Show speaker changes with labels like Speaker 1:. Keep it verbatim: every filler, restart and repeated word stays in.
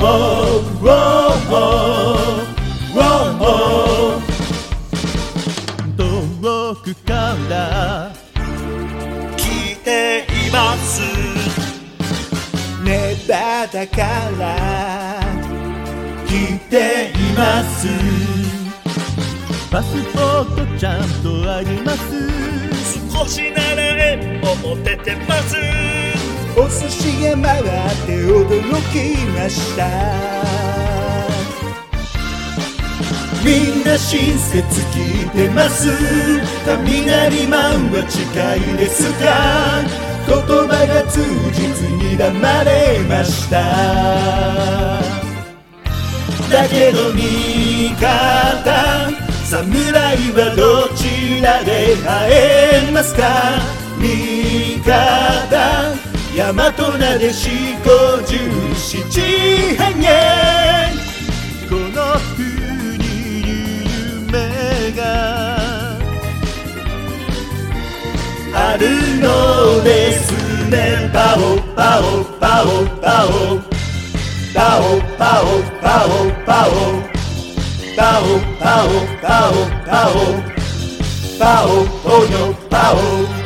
Speaker 1: 遠くから
Speaker 2: 来ています
Speaker 1: ネバダから来ています。パスポートちゃんとあります。
Speaker 2: 少しなら縁を持ててます。
Speaker 1: お寿司が回って驚きました。みんな親切聞いてます。雷マンは近いですか。言葉が通じずに黙れました。だけど味方侍はどちらで会えますか。味方大和なでしこ十七変へ。この国に夢があるのですね。パオパオパオパオパオパオパオパオパオパオパオパオパオポニョパオ